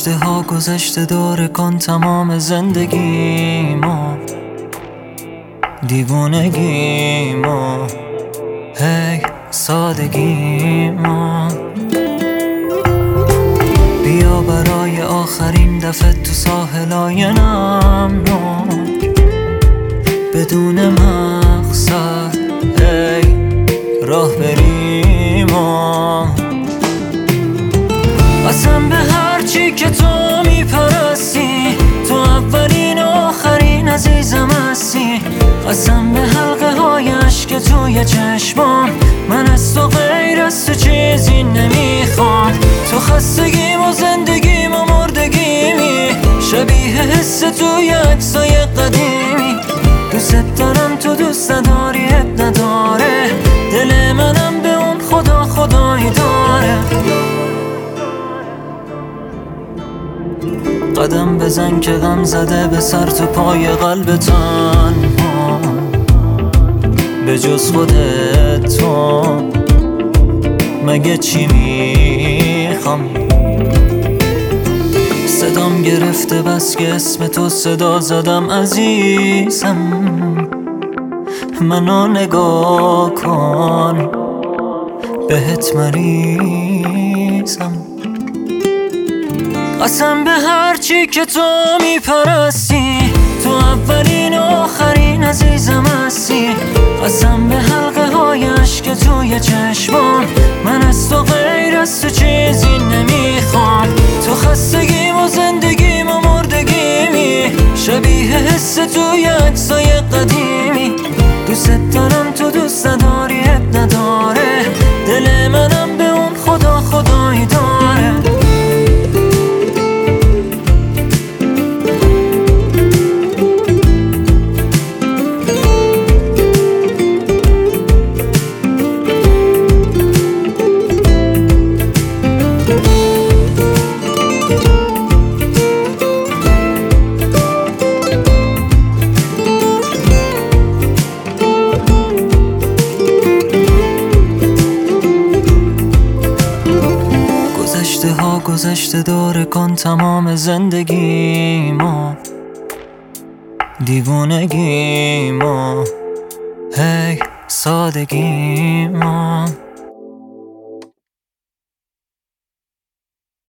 گذشته ها گذشته داره کن تمام زندگیمو، دیوونگیمو، هی سادگیمو. بیا برای آخرین دفعه تو ساحلای نمناک، بدون مقصد هی راه بریم. قسم به هرچی که تو میپرستی، تو اولین و آخرین عزیزم هستی. قسم به حلقه های عشق توی چشمام، من از تو غیر از تو چیزی نمیخوام. تو خستگیم و زندگیم و مردگیمی، شبیه حس توی عکسای قدیمی. دوست دارم تو دوست نداری اب نداره، دل منم به اون خدا خدایی داره. قدم بزن که غم زده به سر تو پای قلب تنها، به جز خودت تو مگه چی میخوام؟ صدام گرفته بس که اسم تو صدا زدم عزیزم، منو نگاه کن بهت مریضم. قسم به هرچی که تو میپرستی، تو اولین و آخرین عزیزم هستی. قسم به حلقه های عشق توی چشمام، من از تو غیر از تو چیزی نمیخوام. تو خستگیم و زندگیم و مردگیمی، شبیه حس توی عکسای قدیمی. دوست دارم تو دوست نداری اب نداره، دل منم به اون خدا خدایی داره. گذشته داره کن تمام زندگیمو، دیوونگیمو، هی سادگیمو.